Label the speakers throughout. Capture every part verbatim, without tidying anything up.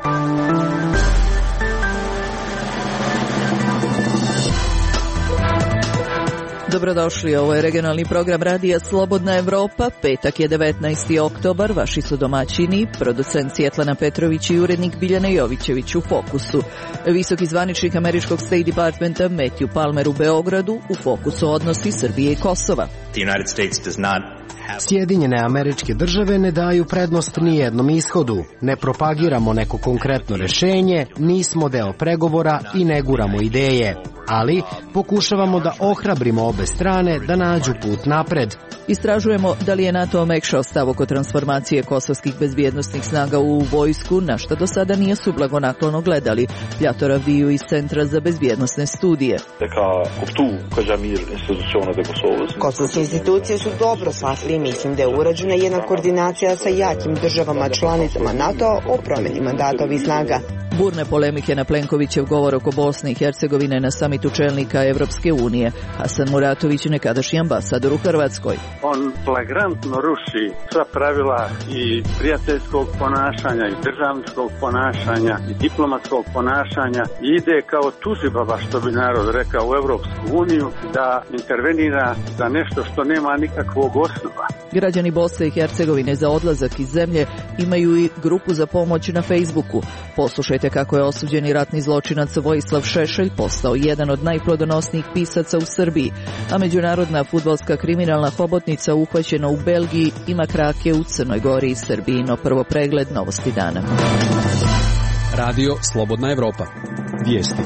Speaker 1: Dobrodošli, ovo je regionalni program Radija Slobodna Evropa, petak je devetnaesti oktobar, vaši su domaćini, producent Svjetlana Petrović i urednik Biljana Jovićević u fokusu. Visoki zvaničnik američkog State Departmenta Matthew Palmer u Beogradu, u fokusu odnosi Srbije i Kosova.
Speaker 2: Sjedinjene Američke Države ne daju prednost ni jednom ishodu, ne propagiramo neko konkretno rešenje, nismo deo pregovora i ne guramo ideje, ali pokušavamo da ohrabrimo obe strane da nađu put napred.
Speaker 1: Istražujemo da li je NATO omekšao stav oko transformacije kosovskih bezbjednostnih snaga u vojsku, na što do sada nije su blagonaklono gledali. Ljator Avdiju iz Centra za bezbjednostne studije.
Speaker 3: Kosovske institucije su dobro shvatili i mislim da je urađena jedna koordinacija sa jakim državama članicama NATO o promjeni mandata ovih snaga.
Speaker 1: Burne polemike na Plenkovićev govor oko Bosne i Hercegovine na samitu čelnika Evropske unije. Hasan Muratović, nekadašnji ambasador u Hrvatskoj.
Speaker 4: On flagrantno ruši sva pravila i prijateljskog ponašanja i državničkog ponašanja i diplomatskog ponašanja i ide kao tužibaba, što bi narod rekao, u Evropsku uniju da intervenira za nešto što nema nikakvog osnova.
Speaker 1: Građani Bosne i Hercegovine za odlazak iz zemlje imaju i grupu za pomoć na Facebooku. Poslušajte kako je osuđeni ratni zločinac Vojislav Šešelj postao jedan od najplodonosnijih pisaca u Srbiji, a međunarodna fudbalska kriminalna hobotnica uhvaćena u Belgiji ima krake u Crnoj Gori i Srbiji. No prvo pregled novosti dana.
Speaker 5: Radio Slobodna Evropa. Vijesti.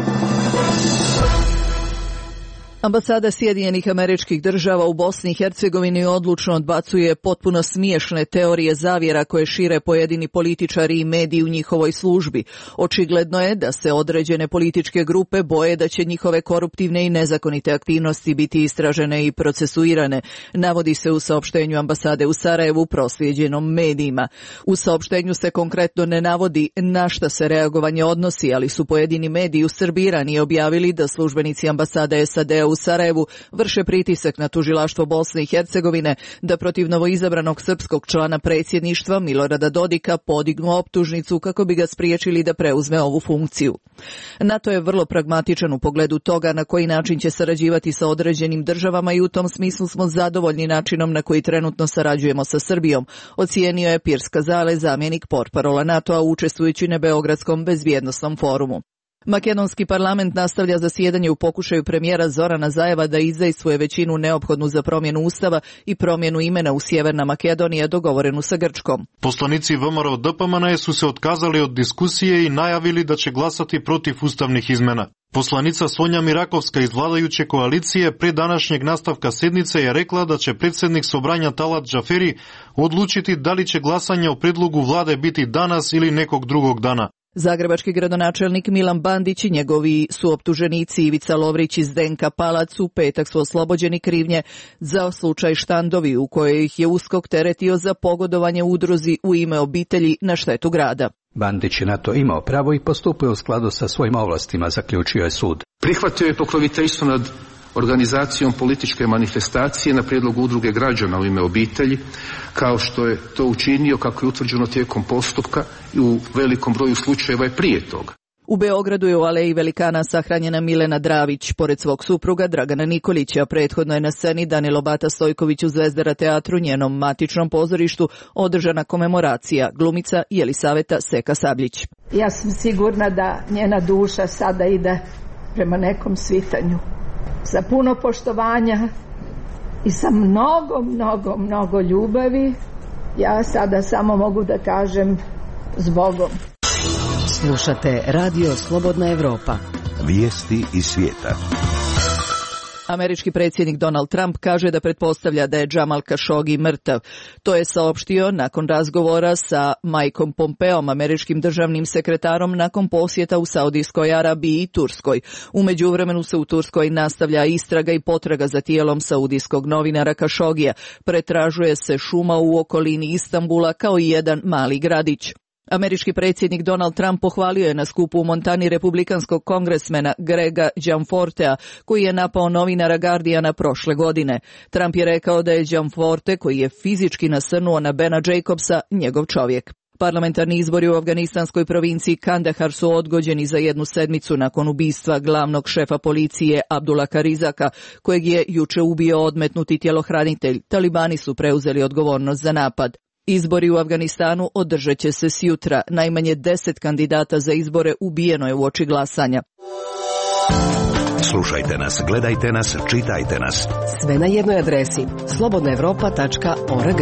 Speaker 1: Ambasada Sjedinjenih Američkih Država u Bosni i Hercegovini odlučno odbacuje potpuno smiješne teorije zavjera koje šire pojedini političari i mediji u njihovoj službi. Očigledno je da se određene političke grupe boje da će njihove koruptivne i nezakonite aktivnosti biti istražene i procesuirane, navodi se u saopštenju ambasade u Sarajevu proslijeđenom medijima. U saopštenju se konkretno ne navodi na šta se reagovanje odnosi, ali su pojedini mediji u Srbiji ranije objavili da službenici ambasade S A D u Sarajevu vrše pritisak na tužilaštvo Bosne i Hercegovine da protiv novoizabranog srpskog člana predsjedništva Milorada Dodika podignu optužnicu kako bi ga spriječili da preuzme ovu funkciju. NATO je vrlo pragmatičan u pogledu toga na koji način će sarađivati sa određenim državama i u tom smislu smo zadovoljni načinom na koji trenutno sarađujemo sa Srbijom, ocijenio je Piers Kazale, zamjenik portparola NATO-a učestvujući na Beogradskom bezbjednosnom forumu. Makedonski parlament nastavlja zasjedanje u pokušaju premijera Zorana Zajeva da izdejstvuje većinu neophodnu za promjenu ustava i promjenu imena u Sjeverna Makedonija dogovorenu sa Grčkom.
Speaker 6: Poslanici V M R O D P M N su se otkazali od diskusije i najavili da će glasati protiv ustavnih izmena. Poslanica Sonja Mirakovska iz vladajuće koalicije pre današnjeg nastavka sednice je rekla da će predsjednik Sobranja Talat Džaferi odlučiti da li će glasanje o predlogu vlade biti danas ili nekog drugog dana.
Speaker 1: Zagrebački gradonačelnik Milan Bandić i njegovi suoptuženici Ivica Lovrić i Zdenka Palac u petak su oslobođeni krivnje za slučaj Štandovi u kojoj ih je USKOK teretio za pogodovanje udruzi u ime obitelji na štetu grada.
Speaker 7: Bandić je na to imao pravo i postupio u skladu sa svojim ovlastima, zaključio je sud.
Speaker 8: Prihvatio je pokroviteljstvo nad organizacijom političke manifestacije na prijedlog udruge građana u ime obitelji, kao što je to učinio, kako je utvrđeno tijekom postupka i u velikom broju slučajeva i prije toga.
Speaker 1: U Beogradu je u Aleji Velikana sahranjena Milena Dravić, pored svog supruga Dragana Nikolića. Prethodno je na sceni Danilo Bata Stojković u Zvezdara teatru, njenom matičnom pozorištu, održana komemoracija, glumica Jelisaveta Seka Sabljić.
Speaker 9: Ja sam sigurna da njena duša sada ide prema nekom svitanju. Sa puno poštovanja i sa mnogo, mnogo, mnogo ljubavi, ja sada samo mogu da kažem s Bogom.
Speaker 10: Slušate Radio Slobodna Evropa.
Speaker 11: Vijesti iz svijeta.
Speaker 1: Američki predsjednik Donald Trump kaže da pretpostavlja da je Jamal Khashoggi mrtav. To je saopštio nakon razgovora sa Mikeom Pompeom, američkim državnim sekretarom, nakon posjeta u Saudijskoj Arabiji i Turskoj. U međuvremenu se u Turskoj nastavlja istraga i potraga za tijelom saudijskog novinara Khashoggija. Pretražuje se šuma u okolini Istanbula kao i jedan mali gradić. Američki predsjednik Donald Trump pohvalio je na skupu u Montani republikanskog kongresmena Grega Gianfortea, koji je napao novinara Guardiana prošle godine. Trump je rekao da je Gianforte, koji je fizički nasrnuo na Bena Jacobsa, njegov čovjek. Parlamentarni izbori u afganistanskoj provinciji Kandahar su odgođeni za jednu sedmicu nakon ubistva glavnog šefa policije Abdulaha Rizaka, kojeg je juče ubio odmetnuti tjelohranitelj. Talibani su preuzeli odgovornost za napad. Izbori u Afganistanu održat će se sjutra. Najmanje deset kandidata za izbore ubijeno je uoči glasanja.
Speaker 11: Slušajte nas, gledajte nas, čitajte nas.
Speaker 10: Sve na jednoj adresi slobodna evropa tačka org.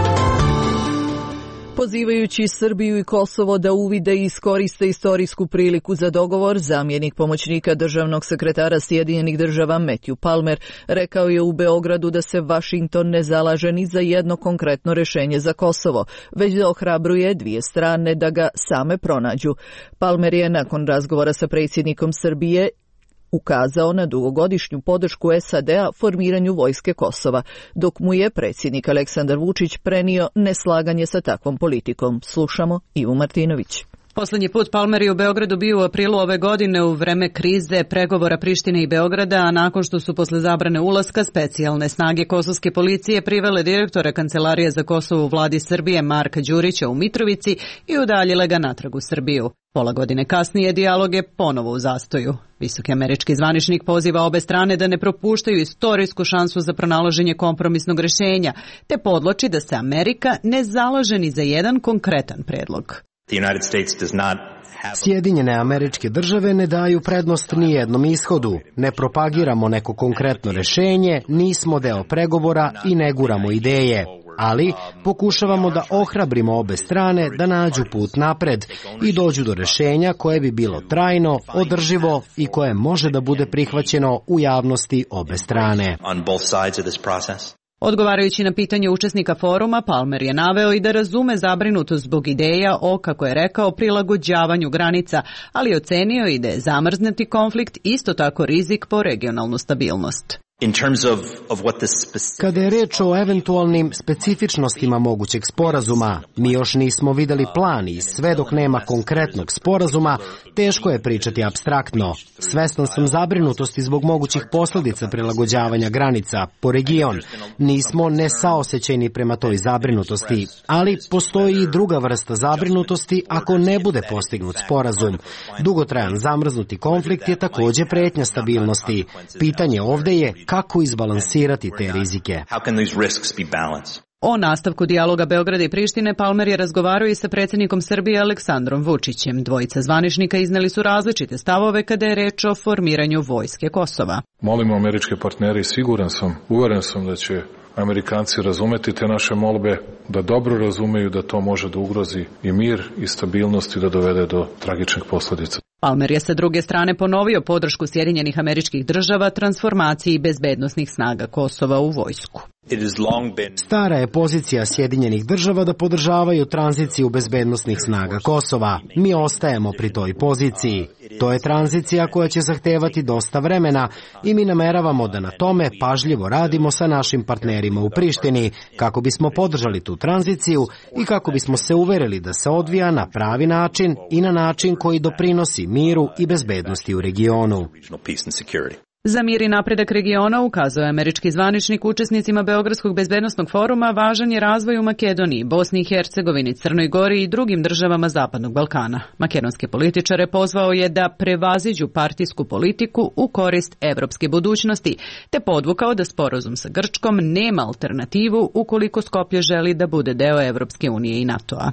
Speaker 1: Pozivajući Srbiju i Kosovo da uvide i iskoriste istorijsku priliku za dogovor, zamjenik pomoćnika državnog sekretara Sjedinjenih država Matthew Palmer rekao je u Beogradu da se Vašington ne zalaže ni za jedno konkretno rešenje za Kosovo, već da ohrabruje dvije strane da ga same pronađu. Palmer je nakon razgovora sa predsjednikom Srbije ukazao na dugogodišnju podršku S A D-a formiranju vojske Kosova, dok mu je predsjednik Aleksandar Vučić prenio neslaganje sa takvom politikom. Slušamo Ivu Martinović.
Speaker 12: Poslednji put Palmer je u Beogradu bio u aprilu ove godine u vreme krize pregovora Prištine i Beograda, a nakon što su posle zabrane ulaska specijalne snage kosovske policije privele direktora Kancelarije za Kosovo u vladi Srbije Marka Đurića u Mitrovici i udaljile ga natrag u Srbiju. Pola godine kasnije dijalog je ponovo u zastoju. Visoki američki zvaničnik poziva obe strane da ne propuštaju istorijsku šansu za pronalaženje kompromisnog rešenja, te podloči da se Amerika ne zalaže ni za jedan konkretan predlog.
Speaker 2: Sjedinjene Američke Države ne daju prednost ni jednom ishodu. Ne propagiramo neko konkretno rešenje, nismo deo pregovora i ne guramo ideje. Ali pokušavamo da ohrabrimo obe strane da nađu put napred i dođu do rešenja koje bi bilo trajno, održivo i koje može da bude prihvaćeno u javnosti obe strane.
Speaker 12: Odgovarajući na pitanje učesnika foruma, Palmer je naveo i da razume zabrinutost zbog ideja o, kako je rekao, prilagođavanju granica, ali ocenio i da je zamrznuti konflikt isto tako rizik po regionalnu stabilnost.
Speaker 2: Kada je reč o eventualnim specifičnostima mogućeg sporazuma, mi još nismo videli plan i sve dok nema konkretnog sporazuma, teško je pričati apstraktno. Svestan sam zabrinutosti zbog mogućih posljedica prilagođavanja granica po region. Nismo nesaosećajni prema toj zabrinutosti, ali postoji i druga vrsta zabrinutosti ako ne bude postignut sporazum. Dugotrajan zamrznuti konflikt je također pretnja stabilnosti. Pitanje ovdje je kako izbalansirati te rizike.
Speaker 12: O nastavku dijaloga Beograda i Prištine Palmer je razgovarao i sa predsjednikom Srbije Aleksandrom Vučićem. Dvojica zvaničnika izneli su različite stavove kada je reč o formiranju vojske Kosova.
Speaker 13: Molimo američke partnere i siguran sam, uveren sam da će Amerikanci razumeti te naše molbe, da dobro razumeju da to može da ugrozi i mir i stabilnost i da dovede do tragičnih posljedica.
Speaker 12: Palmer je sa druge strane ponovio podršku Sjedinjenih Američkih Država transformaciji bezbednosnih snaga Kosova u vojsku.
Speaker 2: Stara je pozicija Sjedinjenih Država da podržavaju tranziciju bezbednosnih snaga Kosova. Mi ostajemo pri toj poziciji. To je tranzicija koja će zahtevati dosta vremena i mi nameravamo da na tome pažljivo radimo sa našim partnerima u Prištini kako bismo podržali tu tranziciju i kako bismo se uverili da se odvija na pravi način i na način koji doprinosi miru i bezbednosti u regionu.
Speaker 12: Za mir i napredak regiona, ukazuje američki zvaničnik učesnicima Beogradskog bezbednosnog foruma, važan je razvoj u Makedoniji, Bosni i Hercegovini, Crnoj Gori i drugim državama Zapadnog Balkana. Makedonske političare pozvao je da prevaziđu partijsku politiku u korist evropske budućnosti, te podvukao da sporazum sa Grčkom nema alternativu ukoliko Skoplje želi da bude deo Evropske unije i NATO-a.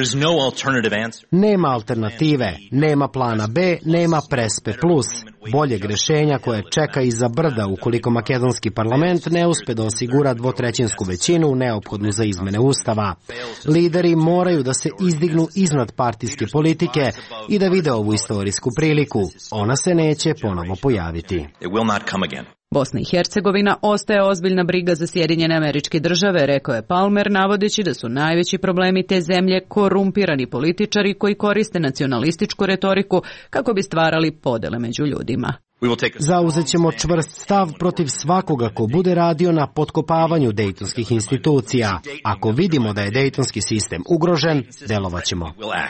Speaker 2: Nema alternative, nema plana B, nema Prespe plus, boljeg rešenja koje čeka iza brda ukoliko makedonski parlament ne uspe da osigura dvotrećinsku većinu neophodnu za izmene ustava. Lideri moraju da se izdignu iznad partijske politike i da vide ovu istorijsku priliku. Ona se neće ponovo pojaviti.
Speaker 12: Bosna i Hercegovina ostaje ozbiljna briga za Sjedinjene Američke Države, rekao je Palmer, navodeći da su najveći problemi te zemlje korumpirani političari koji koriste nacionalističku retoriku kako bi stvarali podele među ljudima.
Speaker 2: Zauzet ćemo čvrst stav protiv svakoga ko bude radio na potkopavanju dejtonskih institucija. Ako vidimo da je dejtonski sistem ugrožen, delovat ćemo.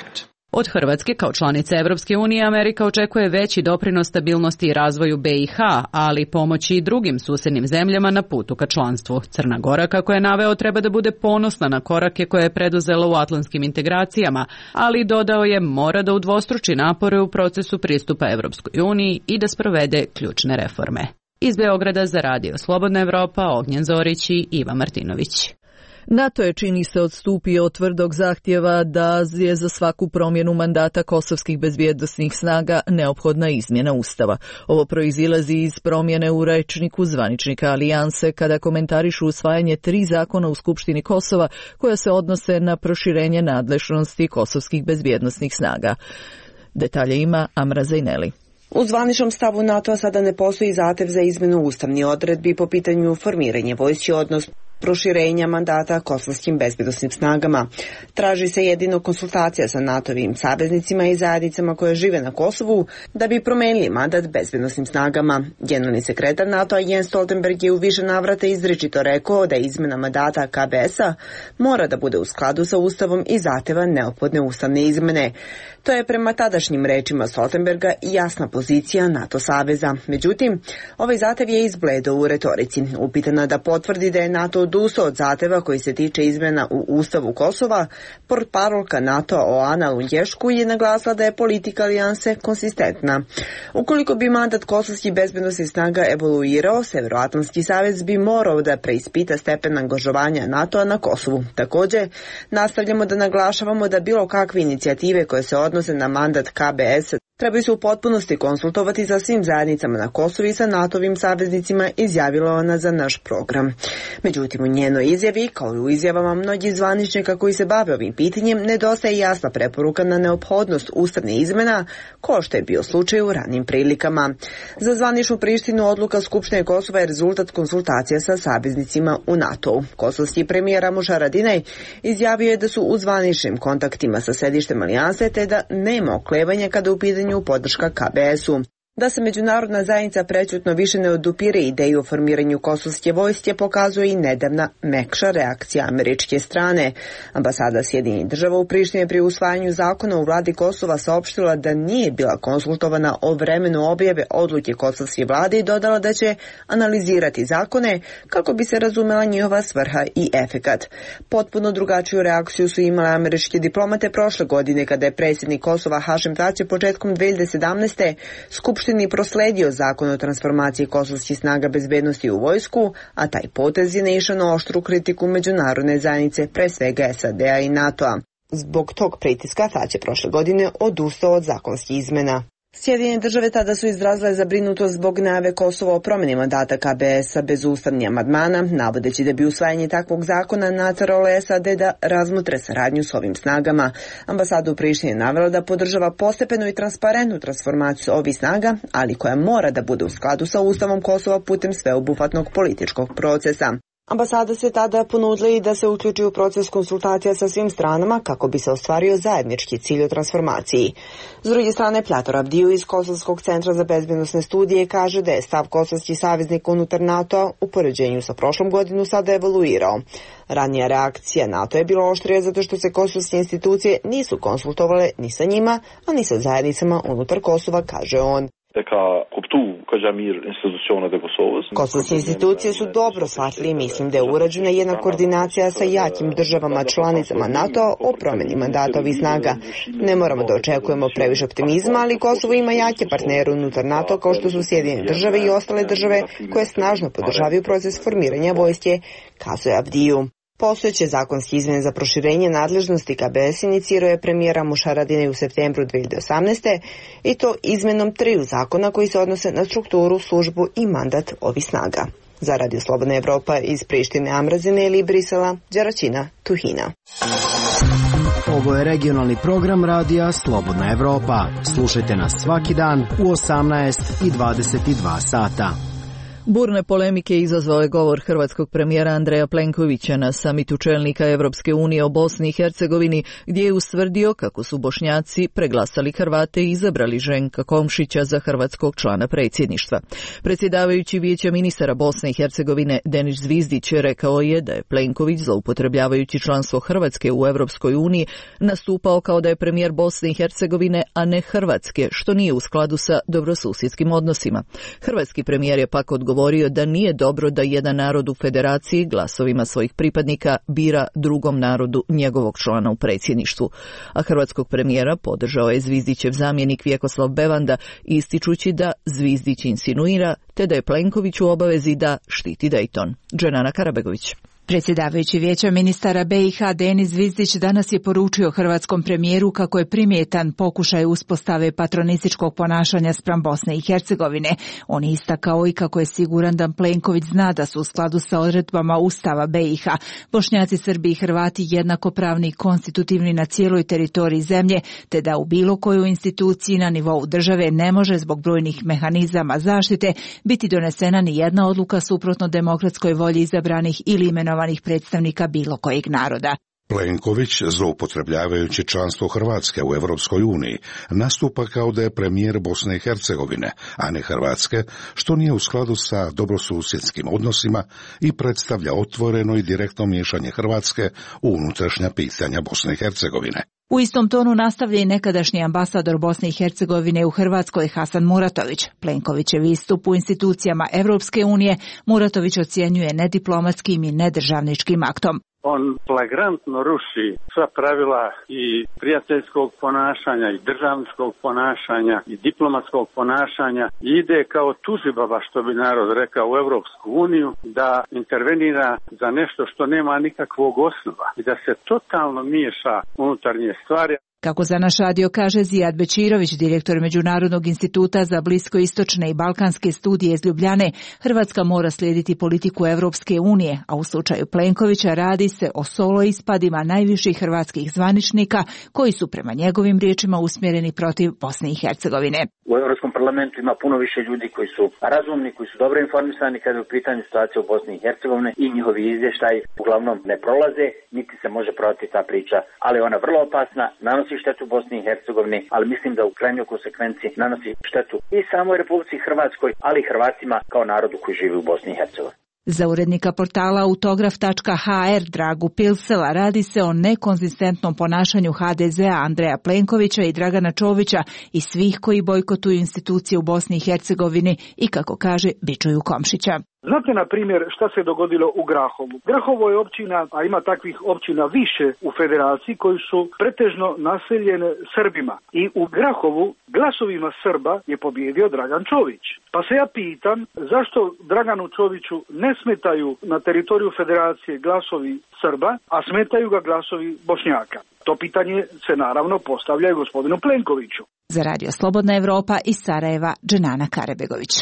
Speaker 12: Od Hrvatske kao članice Evropske unije Amerika očekuje veći doprinos stabilnosti i razvoju B i H, ali pomoći i drugim susednim zemljama na putu ka članstvu. Crna Gora, kako je naveo, treba da bude ponosna na korake koje je preduzela u atlantskim integracijama, ali dodao je mora da udvostruči napore u procesu pristupa Evropskoj uniji i da sprovede ključne reforme. Iz Beograda za Radio Slobodna Evropa, Ognjen Zorić i Iva Martinović.
Speaker 1: NATO je, čini se, odstupio od tvrdog zahtjeva da je za svaku promjenu mandata kosovskih bezbjednosnih snaga neophodna izmjena Ustava. Ovo proizilazi iz promjene u rečniku zvaničnika Alijanse kada komentarišu usvajanje tri zakona u Skupštini Kosova koja se odnose na proširenje nadležnosti kosovskih bezbjednosnih snaga. Detalje ima Amra Zajneli.
Speaker 3: U zvaničnom stavu NATO-a sada ne postoji zahtev za izmjenu ustavnih odredbi po pitanju formiranja vojske, odnosno proširenja mandata kosovskim bezbjednosnim snagama. Traži se jedino konsultacija sa NATO-vim saveznicima i zajednicama koje žive na Kosovu da bi promenili mandat bezbjednosnim snagama. Generalni sekretar NATO-a Jens Stoltenberg je u više navrata izričito rekao da izmjena mandata K B S-a mora da bude u skladu sa Ustavom i zahteva neophodne ustavne izmjene. To je prema tadašnjim rečima Stoltenberga jasna pozicija NATO saveza. Međutim, ovaj zahtev je izbledao u retorici. Upitana da potvrdi da je NATO odustao od zahteva koji se tiče izmjena u Ustavu Kosova, portparolka NATO-a Oana Lundješku je naglasila da je politika alijanse konsistentna. Ukoliko bi mandat kosovskih bezbjednosnih snaga evoluirao, Severoatlantski savez bi morao da preispita stepen angažovanja NATO-a na Kosovu. Također, nastavljamo da naglašavamo da bilo kakve inicijative koje se odnose na mandat K B S trebaju se u potpunosti konsultovati sa svim zajednicama na Kosovu i sa NATO-vim saveznicima, izjavila ona za naš program. Međutim, u njenoj izjavi, kao i u izjavama mnogih zvaničnika koji se bave ovim pitanjem, nedostaje jasna preporuka na neophodnost ustavne izmjena, kao što je bio slučaj u ranim prilikama. Za zvaničnu Prištinu odluka Skupštine Kosova je rezultat konsultacija sa saveznicima u NATO-u. Kosovski premijer Ramuš Haradinaj izjavio je da su u zvaničnim kontaktima sa sedištem alijanse te da nema oklevanja kada u pitanju u podrška K B S-u. Da se međunarodna zajednica prećutno više ne odupire ideju o formiranju kosovske vojske pokazuje i nedavna mekša reakcija američke strane. Ambasada Sjedinjenih Država u Prištini pri usvajanju zakona u vladi Kosova saopštila da nije bila konsultovana o vremenu objave odluke kosovske vlade i dodala da će analizirati zakone kako bi se razumela njihova svrha i efekat. Potpuno drugačiju reakciju su imale američke diplomate prošle godine kada je predsjednik Kosova Hašim Tači početkom dve hiljade sedamnaeste Skupštini prosledio zakon o transformaciji kosovskih snaga bezbednosti u vojsku, a taj potez je naišao na oštru kritiku međunarodne zajednice, pre svega S A D-a i NATO-a. Zbog tog pritiska Tači je prošle godine odustao od zakonskih izmena. Sjedinjene Države tada su izrazile zabrinutost zbog najave Kosova o promjeni mandata K B S-a bez ustavnih amandmana, navodeći da bi usvajanje takvog zakona nateralo S A D da razmotre saradnju s ovim snagama. Ambasada u Prištini je navela da podržava postepenu i transparentnu transformaciju ovih snaga, ali koja mora da bude u skladu sa Ustavom Kosova putem sveobuhvatnog političkog procesa. Ambasada se tada ponudila i da se uključi u proces konsultacija sa svim stranama kako bi se ostvario zajednički cilj o transformaciji. S druge strane, Plator Abdiju iz Kosovskog centra za bezbjednosne studije kaže da je stav kosovskih saveznika unutar NATO-a u poređenju sa prošlom godinu sada evoluirao. Ranija reakcija NATO je bila oštrija zato što se kosovske institucije nisu konsultovale ni sa njima, a ni sa zajednicama unutar Kosova, kaže on. Kosovske institucije su dobro shvatili i mislim da je urađena jedna koordinacija sa jakim državama članicama NATO o promjeni mandata ovih snaga. Ne moramo da očekujemo previše optimizma, ali Kosovo ima jake partnere unutar NATO kao što su Sjedinjene Države i ostale države koje snažno podržavaju proces formiranja vojske, kazuje Abdiju. Postojeće zakonske izmjene za proširenje nadležnosti K B S inicirao je premijer Ramuš Haradinaj u septembru dve hiljade osamnaeste i to izmjenom triju zakona koji se odnose na strukturu, službu i mandat ovih snaga. Za Radio Slobodna Evropa iz Prištine, Amra Zajneli i Brisela, Đeračina, Tuhina.
Speaker 2: Ovo je regionalni program radija Slobodna Evropa. Slušajte nas svaki dan u osamnaest i dvadeset dva sata.
Speaker 1: Burne polemike izazvao je govor hrvatskog premijera Andreja Plenkovića na samitu čelnika Evropske unije o Bosni i Hercegovini, gdje je ustvrdio kako su Bošnjaci preglasali Hrvate i izabrali Ženka Komšića za hrvatskog člana predsjedništva. Predsjedavajući Vijeća ministara Bosne i Hercegovine Denis Zvizdić rekao je da je Plenković, zloupotrebljavajući članstvo Hrvatske u Evropskoj uniji, nastupao kao da je premijer Bosne i Hercegovine, a ne Hrvatske, što nije u skladu sa dobrosusjedskim odnosima. Hrvatski premijer je pak odgovorio govorio da nije dobro da jedan narod u federaciji glasovima svojih pripadnika bira drugom narodu njegovog člana u predsjedništvu. A hrvatskog premijera podržao je Zvizdićev zamjenik Vjekoslav Bevanda, ističući da Zvizdić insinuira te da je Plenković u obavezi da štiti Dayton. Dženana Karabegović.
Speaker 14: Predsjedavajući Vijeća ministara B i H Denis Zvizdić danas je poručio hrvatskom premijeru kako je primjetan pokušaj uspostave patronističkog ponašanja spram Bosne i Hercegovine. On je istakao i kako je siguran da Plenković zna da su u skladu sa odredbama Ustava B i H Bošnjaci, Srbi i Hrvati jednakopravni i konstitutivni na cijeloj teritoriji zemlje, te da u bilo kojoj instituciji na nivou države ne može zbog brojnih mehanizama zaštite biti donesena ni jedna odluka suprotno demokratskoj volji izabranih ili imenovanih predstavnika bilo kojeg naroda.
Speaker 15: Plenković, zloupotrebljavajući članstvo Hrvatske u Evropskoj uniji, nastupa kao da je premijer Bosne i Hercegovine, a ne Hrvatske, što nije u skladu sa dobrosusjedskim odnosima i predstavlja otvoreno i direktno miješanje Hrvatske u unutrašnja pitanja Bosne i Hercegovine.
Speaker 14: U istom tonu nastavlja i nekadašnji ambasador Bosne i Hercegovine u Hrvatskoj Hasan Muratović. Plenkovićev istup u institucijama Evropske unije Muratović ocjenjuje nediplomatskim i nedržavničkim aktom.
Speaker 4: On flagrantno ruši sva pravila i prijateljskog ponašanja i državničkog ponašanja i diplomatskog ponašanja i ide kao tužibaba, što bi narod rekao, u Evropsku uniju, da intervenira za nešto što nema nikakvog osnova i da se totalno miješa unutarnje stvari.
Speaker 14: Kako za naš radio kaže Zijad Bečirović, direktor Međunarodnog instituta za bliskoistočne i balkanske studije iz Ljubljane, Hrvatska mora slijediti politiku Evropske unije, a u slučaju Plenkovića radi se o solo ispadima najviših hrvatskih zvaničnika koji su prema njegovim riječima usmjereni protiv Bosne i Hercegovine.
Speaker 16: U Europskom parlamentu ima puno više ljudi koji su razumni, koji su dobro informisani kada je u pitanju situacije u Bosni i Hercegovine i njihovi izvještaji uglavnom ne prolaze, niti se može prodati ta priča, ali ona vrlo opasna, nanosi štetu Bosni i Hercegovini, ali mislim da u krajnjoj konsekvenci nanosi štetu i samoj Republici Hrvatskoj, ali i Hrvatima kao narodu koji živi u Bosni i Hercegovini.
Speaker 14: Za urednika portala autograf tačka ha er Dragu Pilsela radi se o nekonzistentnom ponašanju ha de zea Andreja Plenkovića i Dragana Čovića i svih koji bojkotuju institucije u Bosni i Hercegovini i, kako kaže, bičuju Komšića.
Speaker 17: Znate, na primjer, šta se dogodilo u Grahovu? Grahovo je općina, a ima takvih općina više u federaciji, koji su pretežno naseljene Srbima. I u Grahovu glasovima Srba je pobjedio Dragan Čović. Pa se ja pitam, zašto Draganu Čoviću ne smetaju na teritoriju federacije glasovi Srba, a smetaju ga glasovi Bošnjaka? To pitanje se naravno postavlja i gospodinu Plenkoviću.
Speaker 14: Za Radio Slobodna Evropa iz Sarajeva, Dženana Karebegović.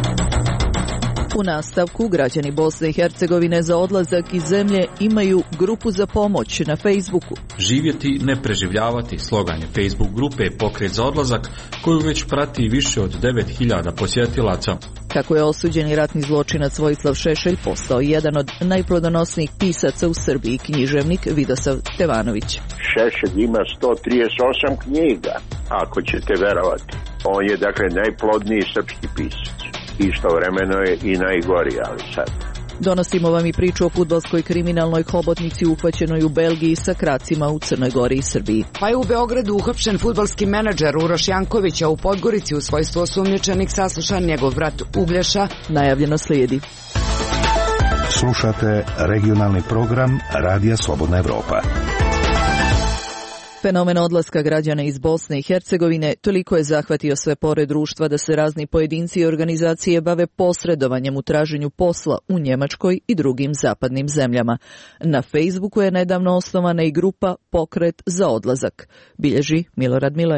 Speaker 1: U nastavku, građani Bosne i Hercegovine za odlazak iz zemlje imaju grupu za pomoć na Facebooku.
Speaker 18: Živjeti, ne preživljavati, slogan je Facebook grupe Pokret za odlazak, koju već prati više od devet hiljada posjetilaca.
Speaker 1: Kako je osuđeni ratni zločinac Vojislav Šešelj postao jedan od najplodonosnijih pisaca u Srbiji, književnik Vidosav Tevanović.
Speaker 19: Šešelj ima sto trideset osam knjiga, ako ćete verovati. On je dakle najplodniji srpski pisac. Istovremeno je i najgori, ali sad.
Speaker 1: Donosimo vam i priču o fudbalskoj kriminalnoj hobotnici uhvaćenoj u Belgiji sa kracima u Crnoj Gori i Srbiji.
Speaker 20: Pa je u Beogradu uhapšen fudbalski menadžer Uroš Janković, a u Podgorici u svojstvu osumnjičenih saslušan njegov brat Uglješa.
Speaker 1: Najavljeno slijedi.
Speaker 11: Slušate regionalni program Radija Slobodna Evropa.
Speaker 1: Fenomen odlaska građana iz Bosne i Hercegovine toliko je zahvatio sve pore društva da se razni pojedinci i organizacije bave posredovanjem u traženju posla u Njemačkoj i drugim zapadnim zemljama. Na Facebooku je nedavno osnovana i grupa Pokret za odlazak, bilježi Milorad Milević.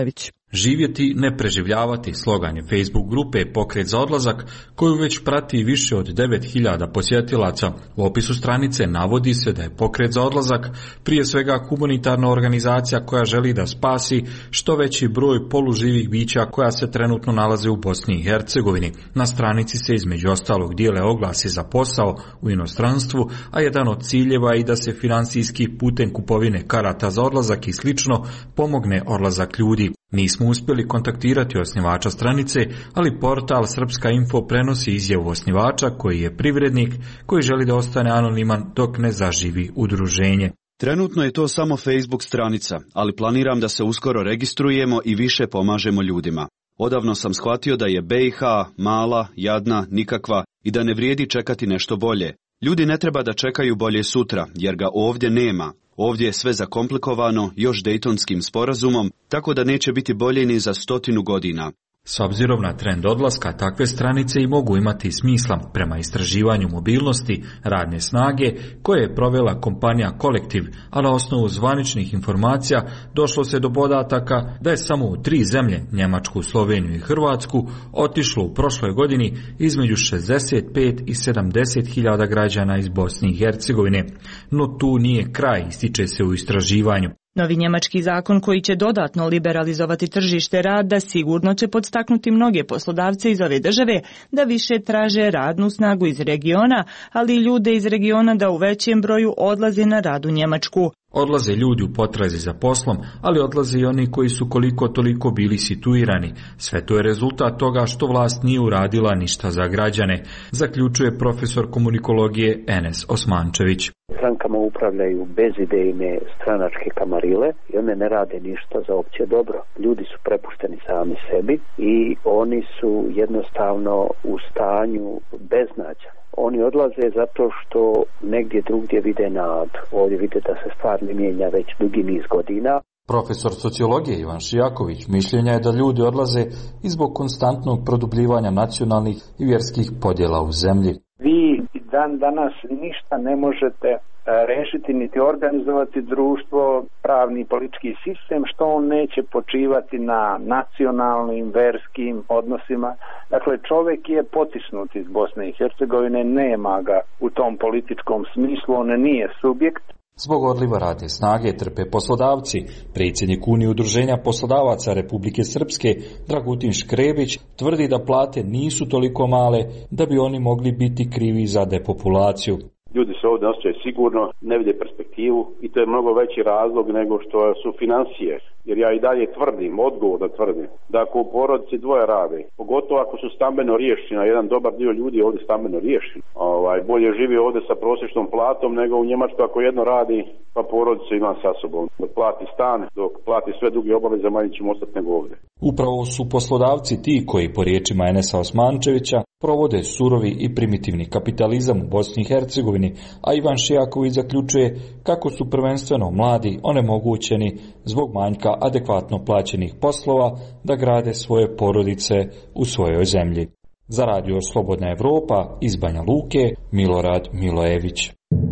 Speaker 18: Živjeti, ne preživljavati, slogan je Facebook grupe Pokret za odlazak, koju već prati više od devet hiljada posjetilaca. U opisu stranice navodi se da je Pokret za odlazak prije svega humanitarna organizacija koja želi da spasi što veći broj poluživih bića koja se trenutno nalaze u Bosni i Hercegovini. Na stranici se između ostalog dijele oglasi za posao u inostranstvu, a jedan od ciljeva je i da se finansijski putem kupovine karata za odlazak i slično pomogne odlazak ljudi. Nismo uspjeli kontaktirati osnivača stranice, ali portal Srpska info prenosi izjavu osnivača koji je privrednik koji želi da ostane anoniman dok ne zaživi udruženje.
Speaker 21: Trenutno je to samo Facebook stranica, ali planiram da se uskoro registrujemo i više pomažemo ljudima. Odavno sam shvatio da je B i H mala, jadna, nikakva i da ne vrijedi čekati nešto bolje. Ljudi ne treba da čekaju bolje sutra, jer ga ovdje nema. Ovdje je sve zakomplikovano još Dejtonskim sporazumom, tako da neće biti bolje ni za stotinu godina.
Speaker 18: S obzirom na trend odlaska, takve stranice i mogu imati smisla prema istraživanju mobilnosti radne snage koje je provela kompanija Kolektiv, a na osnovu zvaničnih informacija došlo se do podataka da je samo u tri zemlje, Njemačku, Sloveniju i Hrvatsku, otišlo u prošloj godini između šezdeset pet i sedamdeset hiljada građana iz Bosne i Hercegovine. No tu nije kraj, ističe se u istraživanju.
Speaker 22: Novi njemački zakon koji će dodatno liberalizovati tržište rada sigurno će podstaknuti mnoge poslodavce iz ove države da više traže radnu snagu iz regiona, ali i ljude iz regiona da u većem broju odlaze na rad u Njemačku.
Speaker 18: Odlaze ljudi u potrazi za poslom, ali odlaze i oni koji su koliko toliko bili situirani. Sve to je rezultat toga što vlast nije uradila ništa za građane, zaključuje profesor komunikologije Enes Osmančević.
Speaker 23: Strankama upravljaju bezidejne stranačke kamarile i one ne rade ništa za opće dobro. Ljudi su prepušteni sami sebi i oni su jednostavno u stanju beznađa. Oni odlaze zato što negdje drugdje vide nadu. Ovdje vide da se stvar ne mijenja već dugi niz godina.
Speaker 18: Profesor sociologije Ivan Šijaković mišljenja je da ljudi odlaze i zbog konstantnog produbljivanja nacionalnih i vjerskih podjela u zemlji.
Speaker 24: Vi dan danas ništa ne možete rešiti niti organizovati društvo, pravni i politički sistem, što on neće počivati na nacionalnim, verskim odnosima. Dakle, čovjek je potisnut iz Bosne i Hercegovine, nema ga u tom političkom smislu, on nije subjekt.
Speaker 18: Zbog odliva radne snage trpe poslodavci. Predsjednik Unije udruženja poslodavaca Republike Srpske, Dragutin Škrebić, tvrdi da plate nisu toliko male da bi oni mogli biti krivi za depopulaciju.
Speaker 25: Ljudi se ovdje osjećaju sigurno, ne vide perspektivu i to je mnogo veći razlog nego što su financije. Jer ja i dalje tvrdim, odgovorno tvrdim, da ako u porodici dvoje rade, pogotovo ako su stambeno riješeni, a jedan dobar dio ljudi je ovdje stambeno riješen, ovaj, bolje živi ovdje sa prosječnom platom nego u Njemačkoj ako jedno radi, pa porodicu ima sa sobom. Dok plati stan, dok plati sve druge obaveze, manje ćemo ostati nego ovdje.
Speaker 18: Upravo su poslodavci ti koji, po riječima Enesa Osmančevića, provode surovi i primitivni kapitalizam u Bosni i Hercegovini, a Ivan Šijaković zaključuje kako su prvenstveno mladi onemogućeni zbog manjka adekvatno plaćenih poslova da grade svoje porodice u svojoj zemlji. Za radio Slobodna Evropa iz Banja Luke, Milorad Milojević.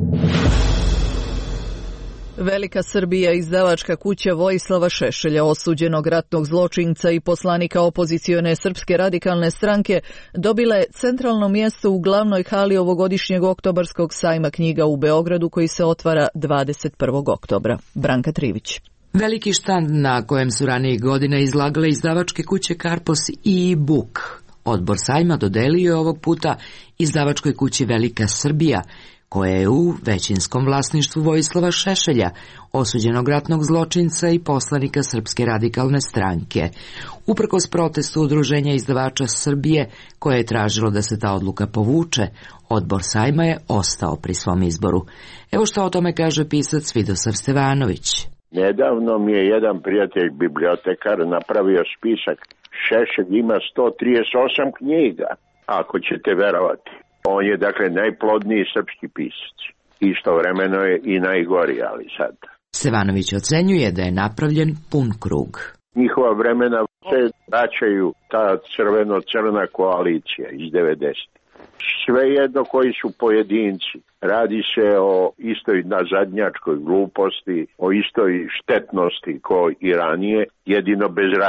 Speaker 1: Velika Srbija, izdavačka kuća Vojislava Šešelja, osuđenog ratnog zločinca i poslanika opozicione Srpske radikalne stranke, dobila je centralno mjesto u glavnoj hali ovogodišnjeg oktobarskog sajma knjiga u Beogradu koji se otvara dvadeset prvog oktobra. Branka Trivić.
Speaker 20: Veliki štand na kojem su ranijih godina izlagale izdavačke kuće Karpos i Buk. Odbor sajma dodelio je ovog puta izdavačkoj kući Velika Srbija, koja je u većinskom vlasništvu Vojislava Šešelja, osuđenog ratnog zločinca i poslanika Srpske radikalne stranke. Uprkos protestu Udruženja izdavača Srbije, koje je tražilo da se ta odluka povuče, odbor sajma je ostao pri svom izboru. Evo što o tome kaže pisac Vidosav Stevanović.
Speaker 19: Nedavno mi je jedan prijatelj bibliotekar napravio spisak. Šešelj ima sto trideset osam knjiga, ako ćete verovati. On je dakle najplodniji srpski pisac. Istovremeno je i najgori, ali sad.
Speaker 20: Stevanović ocenjuje da je napravljen pun krug.
Speaker 19: Njihova vremena se vraćaju ta crveno-crna koalicija iz devedesetih. Svejedno koji su pojedinci. Radi se o istoj nazadnjačkoj gluposti, o istoj štetnosti kao i ranije, jedino bez rata.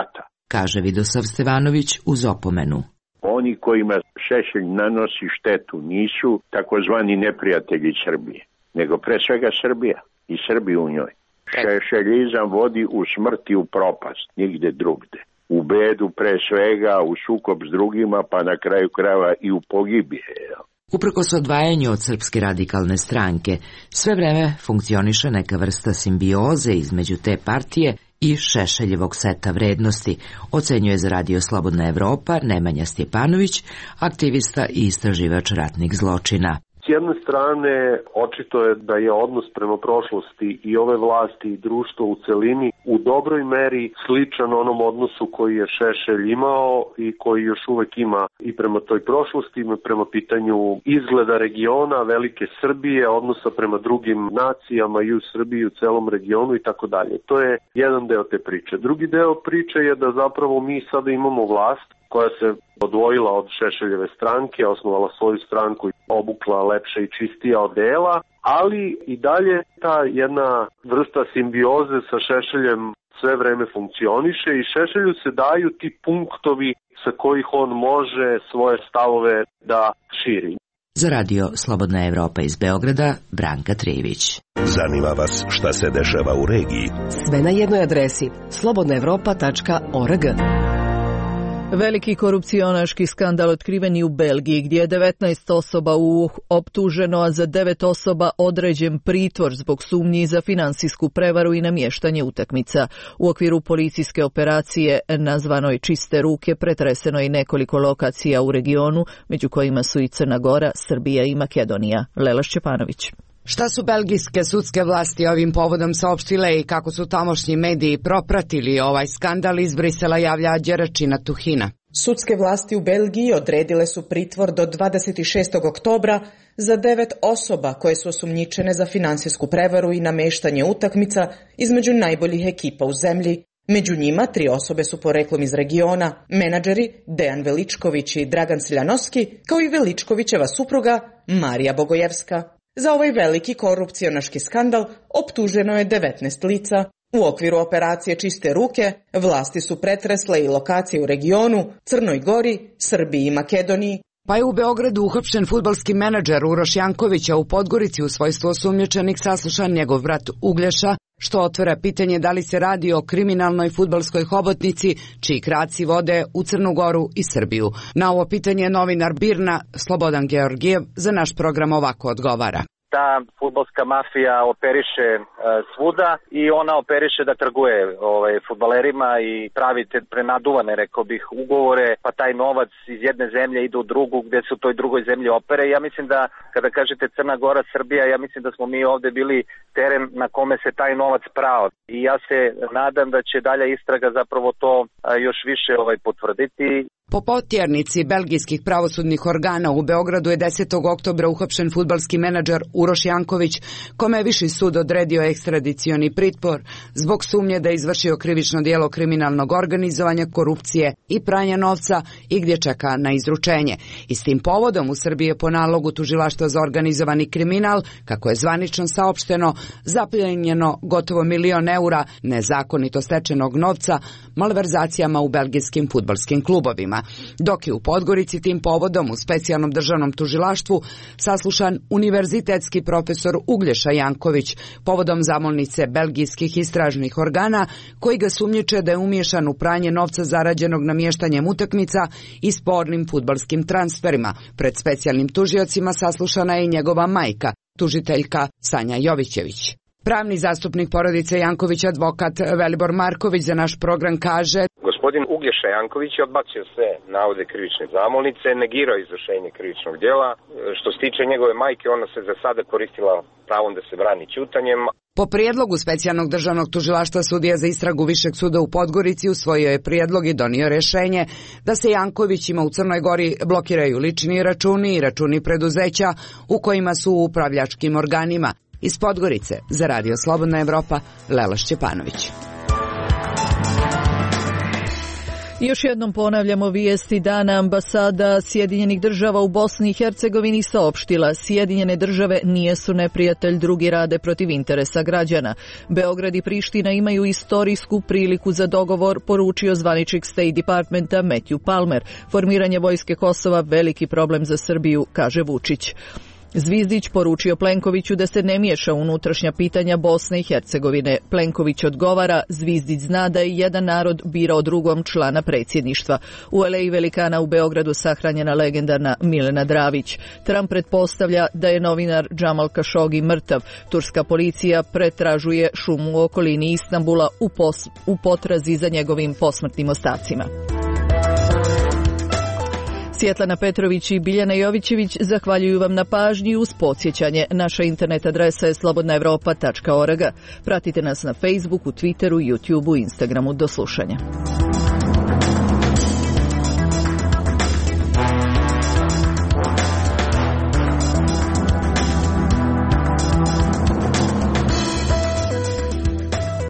Speaker 20: kaže Vidosav Stevanović uz opomenu.
Speaker 19: Oni kojima Šešelj nanosi štetu nisu takozvani neprijatelji Srbije, nego pre svega Srbija i Srbi u njoj. Šešeljizam vodi u smrt i u propast, nigde drugde. U bedu pre svega, u sukob s drugima, pa na kraju krajeva i u pogibije.
Speaker 20: Uprkos odvajanju od Srpske radikalne stranke, sve vreme funkcioniše neka vrsta simbioze između te partije i Šešeljevog seta vrednosti, ocenjuje za Radio Slobodna Evropa Nemanja Stjepanović, aktivista i istraživač ratnih zločina.
Speaker 5: S jedne strane, očito je da je odnos prema prošlosti i ove vlasti i društvo u celini u dobroj meri sličan onom odnosu koji je Šešelj imao i koji još uvek ima i prema toj prošlosti, prema pitanju izgleda regiona, Velike Srbije, odnosa prema drugim nacijama i u Srbiji i u celom regionu i tako dalje. To je jedan deo te priče. Drugi deo priče je da zapravo mi sada imamo vlast koja se odvojila od Šešeljeve stranke, osnovala svoju stranku i obukla lepše i čistija odela, ali i dalje ta jedna vrsta simbioze sa Šešeljem sve vreme funkcioniše i Šešelju se daju ti punktovi sa kojih on može svoje stavove da širi.
Speaker 20: Za Radio Slobodna Evropa iz Beograda, Branka Trijević.
Speaker 11: Zanima vas šta se dešava u regiji?
Speaker 10: Sve na jednoj adresi slobodna evropa tačka org.
Speaker 1: Veliki korupcionaški skandal otkriven je u Belgiji, gdje je devetnaest osoba optuženo, a za devet osoba određen pritvor zbog sumnji za finansijsku prevaru i namještanje utakmica. U okviru policijske operacije nazvanoj Čiste ruke pretreseno je nekoliko lokacija u regionu, među kojima su i Crna Gora, Srbija i Makedonija. Lela Šćepanović.
Speaker 6: Šta su belgijske sudske vlasti ovim povodom saopštile i kako su tamošnji mediji propratili ovaj skandal, iz Brisela javlja Đeračina Tuhina.
Speaker 7: Sudske vlasti u Belgiji odredile su pritvor do dvadeset šestog oktobra za devet osoba koje su osumnjičene za finansijsku prevaru i nameštanje utakmica između najboljih ekipa u zemlji. Među njima tri osobe su poreklom iz regiona, menadžeri Dejan Veličković i Dragan Siljanovski, kao i Veličkovićeva supruga Marija Bogojevska. Za ovaj veliki korupcionaški skandal optuženo je devetnaest lica. U okviru operacije Čiste ruke vlasti su pretresle i lokacije u regionu, Crnoj Gori, Srbiji i Makedoniji.
Speaker 6: Pa je u Beogradu uhapšen fudbalski menadžer Uroš Janković, a u Podgorici u svojstvu osumnjičenih saslušan njegov brat Uglješa, što otvara pitanje da li se radi o kriminalnoj fudbalskoj hobotnici čiji kraci vode u Crnu Goru i Srbiju. Na ovo pitanje novinar Birna Slobodan Georgijev za naš program ovako odgovara.
Speaker 8: Ta fudbalska mafija operiše e, svuda i ona operiše da trguje ovaj, fudbalerima i pravi te prenaduvane, rekao bih, ugovore, pa taj novac iz jedne zemlje ide u drugu gde se u toj drugoj zemlji opere. Ja mislim da kada kažete Crna Gora, Srbija, ja mislim da smo mi ovde bili teren na kome se taj novac prao. I ja se nadam da će dalja istraga zapravo to a, još više ovaj, potvrditi.
Speaker 6: Po potjernici belgijskih pravosudnih organa u Beogradu je desetog oktobra uhapšen fudbalski menadžer Uroš Janković, kome je Viši sud odredio ekstradicioni pritvor zbog sumnje da je izvršio krivično djelo kriminalnog organizovanja, korupcije i pranja novca i gdje čeka na izručenje. I s tim povodom u Srbiji je po nalogu Tužilaštva za organizovani kriminal, kako je zvanično saopšteno, zapljenjeno gotovo milion eura nezakonito stečenog novca malverzacijama u belgijskim fudbalskim klubovima. Dok je u Podgorici tim povodom u specijalnom državnom tužilaštvu saslušan univerzitetski profesor Uglješa Janković povodom zamolnice belgijskih istražnih organa koji ga sumnjiče da je umiješan u pranje novca zarađenog namještanjem utakmica i spornim fudbalskim transferima. Pred specijalnim tužiocima saslušana je i njegova majka, tužiteljka Sanja Jovićević. Pravni zastupnik porodice Janković, advokat Velibor Marković, za naš program kaže:
Speaker 9: Gospodin Uglješa Janković je odbacio sve navode krivične zamolnice, negirao izvršenje krivičnog djela. Što se tiče njegove majke, ona se za sada koristila pravom da se brani ćutanjem.
Speaker 6: Po prijedlogu specijalnog državnog tužilaštva sudija za istragu Višeg suda u Podgorici usvojio je prijedlog i donio rješenje da se Jankovićima u Crnoj Gori blokiraju lični računi i računi preduzeća u kojima su u upravljačkim organima. Iz Podgorice za Radio Slobodna Evropa, Lela Šćepanović.
Speaker 1: Još jednom ponavljamo vijesti dana. Ambasada Sjedinjenih država u Bosni i Hercegovini saopštila: Sjedinjene države nijesu neprijatelj, drugi rade protiv interesa građana. Beograd i Priština imaju istorijsku priliku za dogovor, poručio zvaničnik State Departmenta Matthew Palmer. Formiranje vojske Kosova veliki problem za Srbiju, kaže Vučić. Zvizdić poručio Plenkoviću da se ne miješa u unutrašnja pitanja Bosne i Hercegovine. Plenković odgovara: Zvizdić zna da je jedan narod birao drugom člana predsjedništva. U Aleji velikana u Beogradu sahranjena legendarna Milena Dravić. Trump pretpostavlja da je novinar Džamal Kašogi mrtav. Turska policija pretražuje šumu u okolini Istanbula u, pos, u potrazi za njegovim posmrtnim ostacima. Svjetlana Petrović i Biljana Jovićević zahvaljuju vam na pažnji uz podsjećanje. Naša internet adresa je slobodna evropa tačka org. Pratite nas na Facebooku, Twitteru, YouTubeu, Instagramu. Do slušanja.